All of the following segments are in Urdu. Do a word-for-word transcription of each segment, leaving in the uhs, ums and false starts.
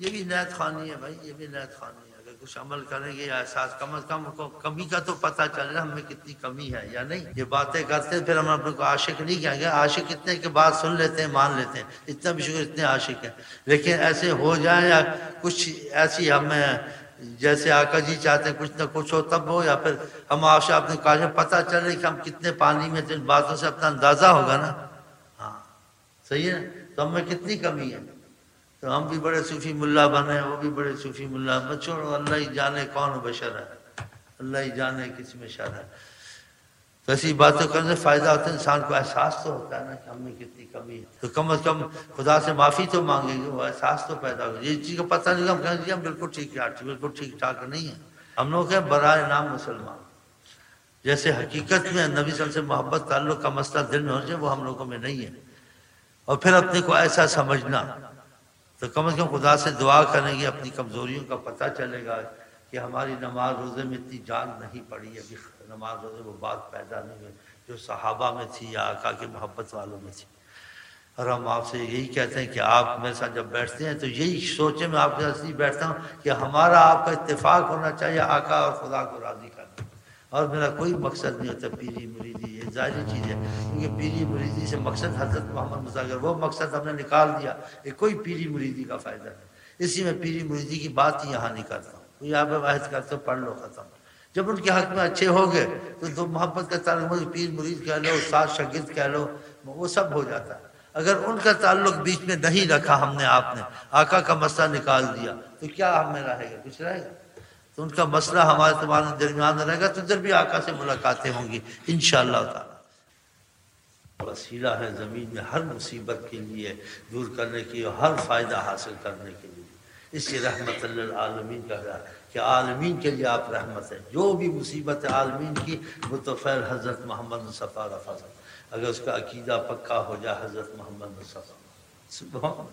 یہ بھی نیت خوانی ہے بھائی، یہ بھی نیت خوانی ہے. اگر کچھ عمل کریں گے یا احساس کم از کم کو کمی کا تو پتہ چل رہا ہے ہمیں کتنی کمی ہے یا نہیں. یہ باتیں کرتے ہیں پھر ہم اپنے کو عاشق نہیں کہیں گے. عاشق اتنے کہ بات سن لیتے ہیں مان لیتے ہیں، اتنا بھی شکر اتنے عاشق ہیں. لیکن ایسے ہو جائیں یا کچھ ایسی ہمیں جیسے آقا جی چاہتے ہیں کچھ نہ کچھ ہو تب ہو، یا پھر ہم عاشق اپنے کاش پتہ چلے کہ ہم کتنے پانی میں جن باتوں سے اپنا اندازہ ہوگا نا. ہاں صحیح ہے. تو ہم میں کتنی کمی ہے. تو ہم بھی بڑے صوفی ملا بنے، وہ بھی بڑے صوفی ملا. چھوڑو، اللہ ہی جانے کون بشر ہے، اللہ ہی جانے کس میں شر ہے. تو ایسی باتوں کرنے سے فائدہ ہوتا ہے، انسان کو احساس تو ہوتا ہے نا کہ ہم میں کتنی کمی ہے. تو کم از کم خدا سے معافی تو مانگیں گے، وہ احساس تو پیدا ہوگا. یہ چیز کا پتہ نہیں ہم کہیں گے ہم بالکل ٹھیک ٹھاک بالکل ٹھیک ٹھاک نہیں ہیں. ہم لوگ ہیں برائے نام مسلمان. جیسے حقیقت میں نبی صلی اللہ علیہ وسلم سے محبت تعلق کا مسئلہ دل میں ہو جائے وہ ہم لوگوں میں نہیں ہے. اور پھر اپنے کو ایسا سمجھنا، تو کم از کم خدا سے دعا کریں گے، اپنی کمزوریوں کا پتہ چلے گا کہ ہماری نماز روزے میں اتنی جان نہیں پڑی ہے. نماز روزے وہ بات پیدا نہیں ہوئی جو صحابہ میں تھی یا آقا کے محبت والوں میں تھی. اور ہم آپ سے یہی کہتے ہیں کہ آپ میرے ساتھ جب بیٹھتے ہیں تو یہی سوچیں، میں آپ کے ساتھ نہیں بیٹھتا ہوں کہ ہمارا آپ کا اتفاق ہونا چاہیے آقا اور خدا کو راضی کرنا. اور میرا کوئی مقصد نہیں ہوتا پیری مریدی، یہ ظاہری چیز ہے کیونکہ پیری مریدی سے مقصد حضرت محمد مصطفیٰ، وہ مقصد ہم نے نکال دیا. یہ کوئی پیری مریدی کا فائدہ نہیں. اسی میں پیری مریدی کی بات ہی یہاں نہیں کرتا ہوں. کوئی آپ واحد کرتے پڑھ لو ختم. جب ان کے حق میں اچھے ہو گئے تو دو محبت کا تعلق پیر مرید کہہ لو، استاد شاگرد کہہ لو، وہ سب ہو جاتا ہے. اگر ان کا تعلق بیچ میں نہیں رکھا ہم نے، آپ نے آقا کا مسئلہ نکال دیا تو کیا ہم میں رہے گا؟ کچھ رہے گا؟ تو ان کا مسئلہ ہمارے تمہارے درمیان رہے گا تو ادھر بھی آقا سے ملاقاتیں ہوں گی انشاءاللہ تعالی. وسیلہ ہے زمین میں ہر مصیبت کے لیے دور کرنے کی اور ہر فائدہ حاصل کرنے کے لیے. اس کی رحمت للعالمین کا ہے کہ عالمین کے لیے آپ رحمت ہے. جو بھی مصیبت ہے عالمین کی وہ تو خیر حضرت محمد مصطفیٰ کا فضل. اگر اس کا عقیدہ پکا ہو جائے حضرت محمد مصطفیٰ، سبحان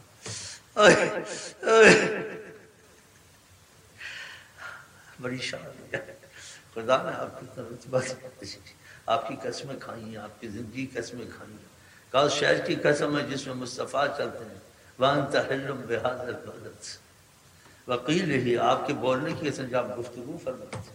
اللہ، بڑی شان ہے. خدا نے آپ کی رتبہ آپ کی قسمیں کھائی ہیں، آپ کی زندگی قسمیں کھائی ہیں. کل شہر کی قسم ہے جس میں مصطفیٰ چلتے ہیں. وَأَنْتَ حِلٌّ بِهَذَا الْبَلَدِ، وقیل ہی آپ کے بولنے کی قسم جب گفتگو فرماتے ہیں.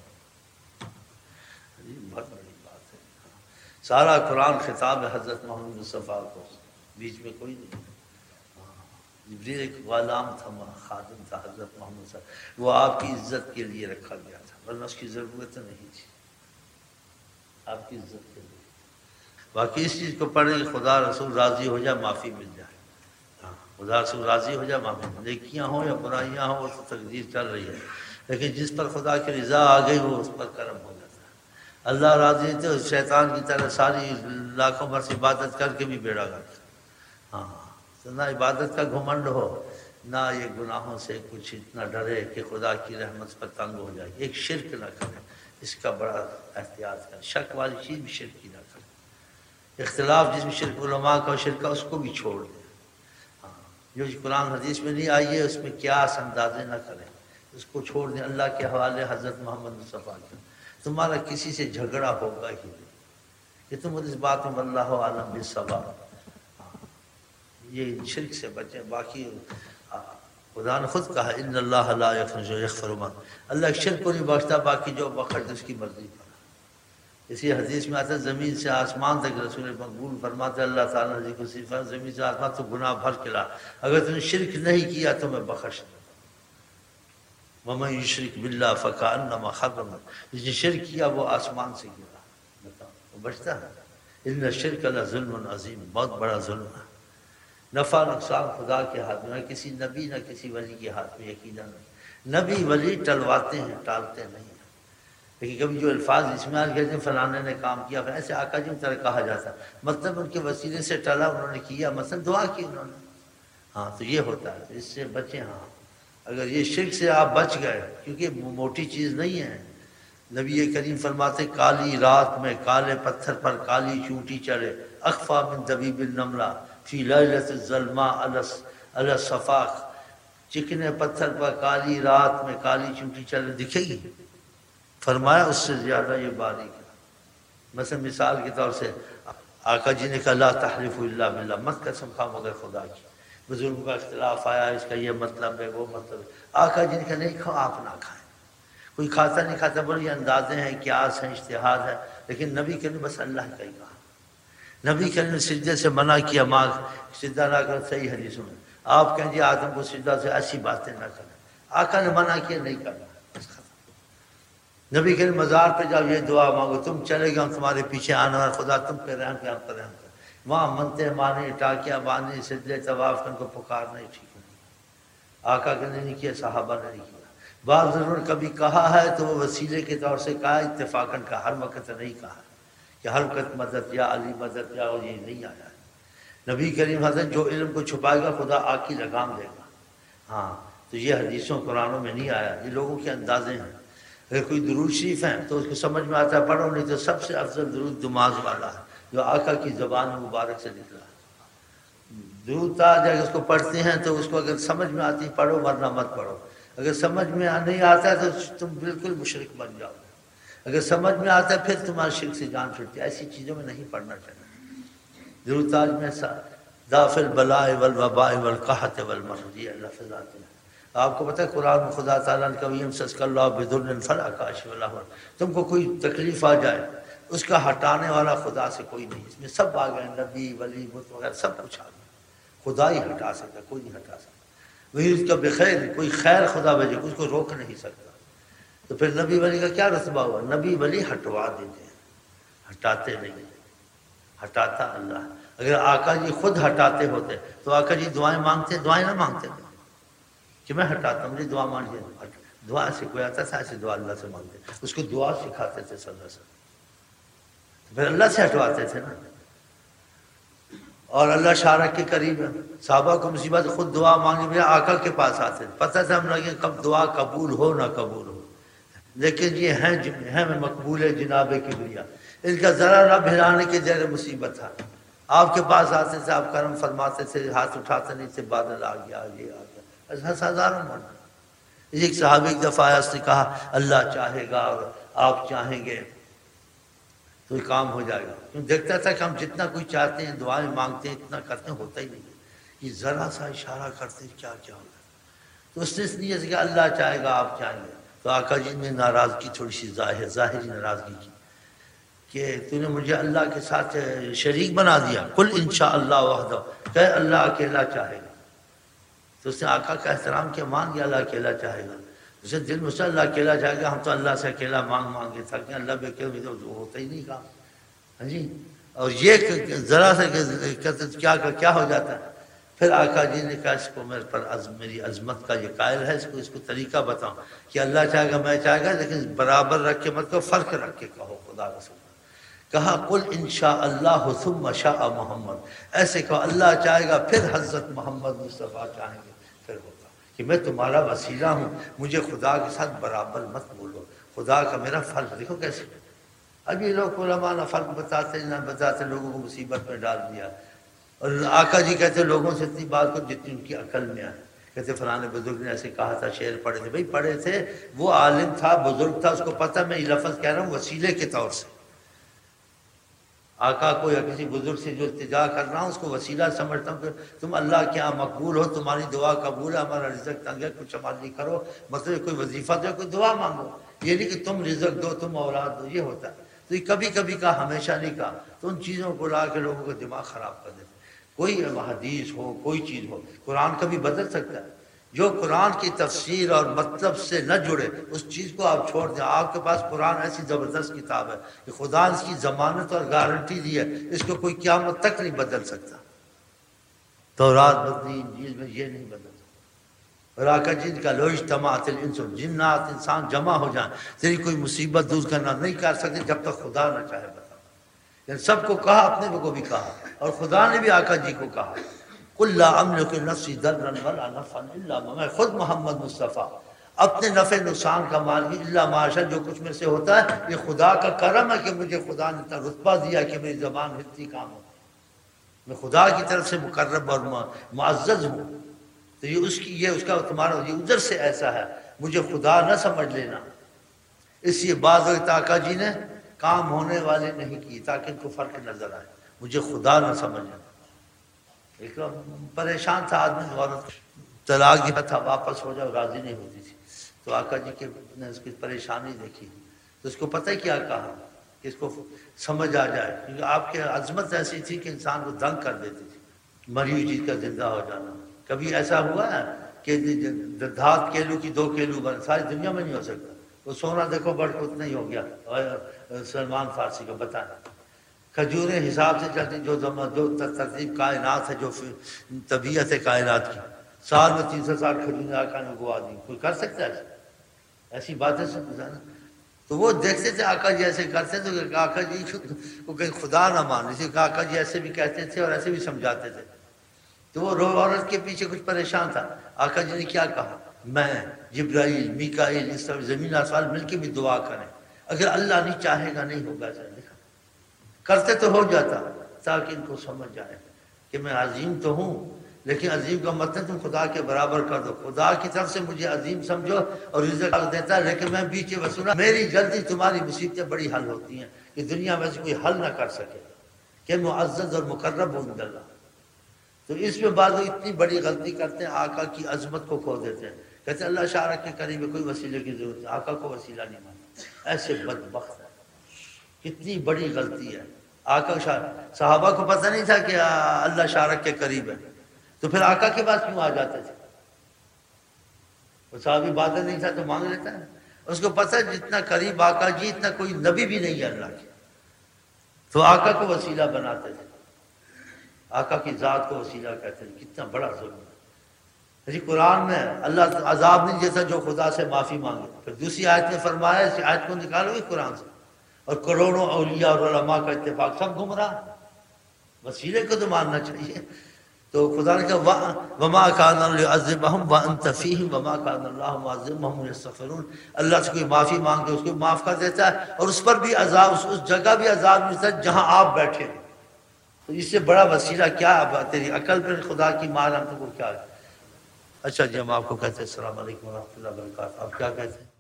بہت بڑی بات ہے. سارا قرآن خطاب ہے حضرت محمد مصطفیٰ کو، بیچ میں کوئی نہیں. جبریل ایک غلام تھا، خادم تھا حضرت محمد صلی اللہ علیہ وسلم، وہ آپ کی عزت کے لیے رکھا گیا تھا ورنہ اس کی ضرورت نہیں تھی. آپ کی عزت کے لیے. باقی اس چیز کو پڑھیں کہ خدا رسول راضی ہو جائے معافی مل جائے. ہاں خدا رسول راضی ہو جائے معافی مل جائے. نیکیاں ہوں یا برائیاں ہوں وہ تو تقدیر چل رہی ہے، لیکن جس پر خدا کی رضا آ گئی وہ اس پر کرم ہو جاتا ہے. اللہ راضی تو شیطان کی طرح ساری لاکھوں برس عبادت کر کے بھی بیڑا کرتا. ہاں تو نہ عبادت کا گھمنڈ ہو، نہ یہ گناہوں سے کچھ اتنا ڈرے کہ خدا کی رحمت پر تنگ ہو جائے. ایک شرک نہ کرے، اس کا بڑا احتیاط کرے. شک والی چیز بھی شرک کی نہ کرے. اختلاف جس میں شرک علماء کا شرک کا اس کو بھی چھوڑ دیں. ہاں جو قرآن حدیث میں نہیں آئی ہے اس میں قیاس اندازے نہ کریں، اس کو چھوڑ دیں. اللہ کے حوالے حضرت محمد مصطفیٰ کے. تمہارا کسی سے جھگڑا ہوگا ہی نہیں کہ تم اس بات میں واللہ عالم بالصواب. یہ شرک سے بچیں. باقی خدا نے خود کہا ان اللہ لا یغفر ما، اللہ شرک کو نہیں بخشتا، باقی جو بخش اس کی مرضی پر. اسی حدیث میں آتا ہے زمین سے آسمان تک رسول مقبول فرماتے اللہ تعالیٰ نے کو صرف زمین سے آسمان تو گناہ بھر کے لا، اگر تم نے شرک نہیں کیا تو میں بخش دوں. وَمَن یشرک باللہ فَکَأَنَّمَا خَرَّ، جس نے شرک کیا وہ آسمان سے گرا. بتاؤ وہ بچتا ہے. ان الشرک لظلم عظیم، بہت بڑا ظلم ہے. نفع نقصان خدا کے ہاتھ میں، کسی نبی نہ کسی ولی کے ہاتھ میں. یقینا نہیں، نبی ولی ٹلواتے ہیں ٹالتے نہیں ہیں. لیکن کبھی جو الفاظ اسماعیل کہتے ہیں فلانے نے کام کیا، ایسے آقا جی طرح کہا جاتا ہے، مطلب ان کے وسیلے سے ٹلا انہوں نے کیا، مثلا دعا کی انہوں نے. ہاں تو یہ ہوتا ہے، تو اس سے بچیں. ہاں اگر یہ شرک سے آپ بچ گئے، کیونکہ موٹی چیز نہیں ہے. نبی کریم فرماتے کالی رات میں کالے پتھر پر کالی چونٹی چڑھے، اخفا من دبیب النملہ فی لیلۃ الظلماء علی الصفاق، چکنے پتھر پر کالی رات میں کالی چونٹی چلے دکھے گی؟ فرمایا اس سے زیادہ یہ باریک ہے. مثلا مثال کے طور سے آقا جی نے کہا لا تحلفوا الا باللہ، مت قسم کھاؤ مگر خدا کی. بزرگوں کا اختلاف آیا، اس کا یہ مطلب ہے وہ مطلب ہے، آقا جن کا نہیں کھاؤ آپ نہ کھائیں، کوئی کھاتا نہیں کھاتا بولے یہ اندازے ہیں، قیاس ہیں، اجتہاد ہے، لیکن نبی کے نے بس اللہ کا ہی کہا، نبی کے نے سجدے سے منع کیا، ماں سجدہ نہ کر، صحیح حدیثوں میں آپ کہیں جی آدم کو سجدہ سے ایسی باتیں نہ کریں، آقا نے منع کیا نہیں کرنا، بس ختم۔ نبی کے نے مزار پہ جاؤ یہ دعا مانگو، تم چلے گئے ہم تمہارے پیچھے آنا ہے، خدا تم پہ رحم کر، ہم پر رحم کر، وہاں منتے مانے، ٹاکیاں باندھے، سجدے طواف کر کو پکارنا ہی ٹھیک نہیں، آقا کے نے نہیں کیا، صحابہ نے نہیں کیا، بعض ضرور کبھی کہا ہے تو وہ وسیلے کے طور سے کہا، اتفاقاً کا ہر وقت نہیں کہا کہ ہر وقت مدد یا علی مدد یا، اور یہ نہیں آیا ہے۔ نبی کریم حضرت جو علم کو چھپائے گا خدا آگ کی لگام دے گا، ہاں تو یہ حدیثوں قرآنوں میں نہیں آیا، یہ لوگوں کے اندازے ہیں۔ اگر کوئی درود شریف ہے تو اس کو سمجھ میں آتا ہے پڑھو، نہیں تو سب سے افضل درود دماغ والا ہے جو آقا کی زبان مبارک سے نکلا ہے۔ درود تا جب اس کو پڑھتے ہیں تو اس کو اگر سمجھ میں آتی پڑھو، ورنہ مت پڑھو، اگر سمجھ میں نہیں آتا ہے تو تم بالکل مشرک بن جاؤ، اگر سمجھ میں آتا ہے پھر تمہارے شرک سے جان چھوٹتی ہے، ایسی چیزوں میں نہیں پڑھنا چاہیے۔ درود تاج میں دافع البلاء والوباء والقحط والمرض، یہ لفظ آتے ہیں۔ آپ کو پتہ ہے قرآن میں خدا تعالیٰ نے کبھی یمسسک اللہ بضر فلا کاشف له، تم کو کوئی تکلیف آ جائے اس کا ہٹانے والا خدا سے کوئی نہیں، اس میں سب آ گئے، نبی ولی بت وغیرہ سب کچھ آ گیا، خدا ہی ہٹا سکتا، کوئی نہیں ہٹا سکتا، وہی اس کا بخیر، کوئی خیر خدا بھیجے اس کو روک نہیں سکتا، تو پھر نبی ولی کا کیا رتبہ ہوا؟ نبی ولی ہٹوا دیتے ہیں، ہٹاتے نہیں، ہٹاتا اللہ۔ اگر آقا جی خود ہٹاتے ہوتے تو آقا جی دعائیں مانگتے، دعائیں نہ مانگتے کہ میں ہٹاتا ہوں، مجھے دعا مانگیے، دعا سے کوئی آتا تھا ایسے دعا اللہ سے مانگتے، اس کو دعا سکھاتے تھے صلی اللہ علیہ وسلم، پھر اللہ سے ہٹواتے تھے نا، اور اللہ شارک کے قریب ہے، صحابہ کو مصیبت خود دعا مانگے بھائی آقا کے پاس آتے تھے، پتہ تھا ہم لوگ کب دعا قبول ہو نہ قبول ہو، لیکن یہ ہیں ہیں مقبول ہے جناب کبریا، ان کا ذرا نہ بھلانے کے جیسے مصیبت تھا، آپ کے پاس آتے تھے، آپ کرم فرماتے تھے، ہاتھ اٹھاتے نہیں تھے، بادل آ گیا یہ آ گیا، ایسا ہزاروں مرنا۔ ایک صحابی ایک دفعہ آیا، اس نے کہا اللہ چاہے گا اور آپ چاہیں گے تو یہ کام ہو جائے گا، کیوں دیکھتا تھا کہ ہم جتنا کوئی چاہتے ہیں دعائیں مانگتے ہیں اتنا کرتے ہیں ہوتا ہی نہیں ہے، یہ ذرا سا اشارہ کرتے ہیں کیا کیا ہوتا ہے، تو اس نے اس لیے کہ اللہ چاہے گا آپ چاہیں گے، تو آقا جی نے ناراضگی تھوڑی سی ظاہر ظاہری ناراضگی کی کہ تو نے مجھے اللہ کے ساتھ شریک بنا دیا، قل انشاء اللہ وحدہ، کہ اللہ اکیلا چاہے گا، تو اس نے آقا کا احترام کیا، مان گیا اللہ اکیلا چاہے گا، اسے دل میں اللہ اکیلا چاہے گا، ہم تو اللہ سے اکیلا مانگ مانگ کے تھک گئے، اللہ بھی اکیلا تو ہوتا ہی نہیں کام، ہاں جی، اور یہ ذرا سے کیا کیا ہو جاتا ہے، پھر آقا جی نے کہا اس کو میرے پر عزم میری عظمت کا یہ قائل ہے، اس کو اس کو طریقہ بتاؤں کہ اللہ چاہے گا میں چاہے گا، لیکن برابر رکھ کے مت کو فرق رکھ کے کہو، خدا کا سبحان، کہا قل انشاء اللہ ثم شاء محمد، ایسے کہو اللہ چاہے گا پھر حضرت محمد مصطفیٰ چاہیں گے پھر ہوگا، کہ میں تمہارا وسیلہ ہوں، مجھے خدا کے ساتھ برابر مت بولو، خدا کا میرا فرق دیکھو کیسے، اب یہ لوگ علماء نہ فرق بتاتے نہ بتاتے، لوگوں کو مصیبت میں ڈال دیا، اور آقا جی کہتے لوگوں سے اتنی بات کو جتنی ان کی عقل میں آئے، کہتے فلانے بزرگ نے ایسے کہا تھا، شعر پڑھے تھے، بھائی پڑھے تھے، وہ عالم تھا بزرگ تھا، اس کو پتہ میں یہ لفظ کہہ رہا ہوں وسیلے کے طور سے، آقا کو یا کسی بزرگ سے جو التجا کر رہا ہوں اس کو وسیلہ سمجھتا ہوں کہ تم اللہ کے یہاں مقبول ہو، تمہاری دعا قبول ہے، ہمارا رزق تنگ ہے، کچھ ہمارے لیے کرو، مطلب کوئی وظیفہ دو، کوئی دعا مانگو، یہ نہیں کہ تم رزق دو، تم اولاد دو، یہ ہوتا ہے، تو یہ کبھی کبھی کہا، ہمیشہ نہیں کہا، تو ان چیزوں کو لا کے لوگوں کا دماغ خراب کر دیتے، کوئی حدیث ہو کوئی چیز ہو، قرآن کبھی بدل سکتا ہے، جو قرآن کی تفسیر اور مطلب سے نہ جڑے اس چیز کو آپ چھوڑ دیں، آپ کے پاس قرآن ایسی زبردست کتاب ہے کہ خدا اس کی ضمانت اور گارنٹی دی ہے، اس کو کوئی قیامت تک نہیں بدل سکتا، تورات بدلی، انجیل میں یہ نہیں بدل سکتا، اور آقا جن کا لو اجتماعت الانس جنات انسان جمع ہو جائیں تیری کوئی مصیبت دور کرنا نہیں کر سکتے جب تک خدا نہ چاہے، بتا، یعنی سب کو کہا، اپنے کو بھی کہا، اور خدا نے بھی آقا جی کو کہا قل لا املک نفسی ضرا ولا نفعا الا ما، میں خود محمد مصطفیٰ اپنے نفع نقصان کا مالک الا ماشاء، جو کچھ میں سے ہوتا ہے یہ خدا کا کرم ہے کہ مجھے خدا نے اتنا رتبہ دیا کہ میری زبان ہلتی کام ہو، میں خدا کی طرف سے مقرب اور معزز ہوں، تو یہ اس کی یہ اس کا تمہارا یہ ادھر سے ایسا ہے، مجھے خدا نہ سمجھ لینا، اس لیے بعض وقت آقا جی نے کام ہونے والے نہیں کیے تاکہ ان کو فرق نظر آئے، مجھے خدا نہ سمجھنا، ایک پریشان تھا آدمی، عورت طلاق دیا تھا، واپس ہو جاؤ، راضی نہیں ہوتی تھی، تو آقا جی کے نے اس کی پریشانی دیکھی تو اس کو پتہ کیا کہا کہ اس کو سمجھ آ جائے، کیونکہ آپ کی عظمت ایسی تھی کہ انسان کو دنگ کر دیتی تھی، مری ہوئی چیز کا زندہ ہو جانا۔ کبھی ایسا ہوا ہے کہ دھات کیلو کی دو کیلو بن، ساری دنیا میں نہیں ہو سکتا۔ وہ سونا دیکھو بڑھ اتنا ہی ہو گیا سلمان فارسی کا، بتائیں کھجوریں حساب سے چلتی، جو جو ترتیب کائنات ہے، جو طبیعت ہے کائنات کی، سال میں تین سو ساٹھ کھجوریں آقا نے اگوا دی، کوئی کر سکتا ہے ایسی باتیں سمجھا نا؟ تو وہ دیکھتے تھے آقا جی ایسے کرتے تو آقا جی کو کہیں خدا نہ مان لیجیے کہ آقا جی ایسے بھی کہتے تھے اور ایسے بھی سمجھاتے تھے۔ تو وہ رو عورت کے پیچھے کچھ پریشان تھا، آقا جی نے کیا کہا، میں جبرائیل میکائیل اس طرح زمین آسمان مل کے بھی دعا کریں، اگر اللہ نہیں چاہے گا نہیں ہوگا، کرتے تو ہو جاتا تاکہ ان کو سمجھ جائے کہ میں عظیم تو ہوں، لیکن عظیم کا مطلب تم خدا کے برابر کر دو، خدا کی طرف سے مجھے عظیم سمجھو اور رزق دیتا ہے، لیکن میں بیچ وسولا، میری جلدی تمہاری مصیبتیں بڑی حل ہوتی ہیں کہ دنیا میں سے کوئی حل نہ کر سکے کہ معزز اور مقرب ہوں اللہ۔ تو اس میں بعض لوگ اتنی بڑی غلطی کرتے ہیں، آقا کی عظمت کو کھو دیتے ہیں، کہتے ہیں اللہ شارک کے قریب میں کوئی وسیلے کی ضرورت ہے، آقا کو وسیلہ نہیں مانتا، ایسے بدبخت ہے، کتنی بڑی غلطی ہے۔ آقا شارک، صحابہ کو پتہ نہیں تھا کہ اللہ شارک کے قریب ہے، تو پھر آقا کے پاس کیوں آ جاتے تھے؟ وہ صحابی بادل نہیں تھا تو مانگ لیتا ہے، اس کو پتہ ہے جتنا قریب آقا جی اتنا کوئی نبی بھی نہیں ہے اللہ کے، تو آقا کو وسیلہ بناتے تھے، آقا کی ذات کو وسیلہ کہتے ہیں، کتنا بڑا ظلم ہے۔ جی قرآن میں اللہ عذاب نہیں دیتا جو خدا سے معافی مانگے، پھر دوسری آیت میں فرمایا، اس آیت کو نکالو گے قرآن سے، اور کروڑوں اولیاء اور علماء کا اتفاق سب گمراہ، وسیلے کو تو ماننا چاہیے۔ تو خدا نے کہا وما کان ليعذبهم وانت فيهم وما كان الله معذبهم يستغفرون، اللہ سے کوئی معافی مانگے اس کو معاف کر دیتا ہے، اور اس پر بھی عذاب، اس جگہ بھی عذاب ملتا ہے جہاں آپ بیٹھے ہیں، تو اس سے بڑا وسیلہ کیا ہے؟ تیری عقل پر خدا کی مان ہم کو کیا ہے؟ اچھا جی ہم آپ کو کہتے ہیں السلام علیکم ورحمۃ اللہ وبرکاتہ، آپ کیا کہتے ہیں؟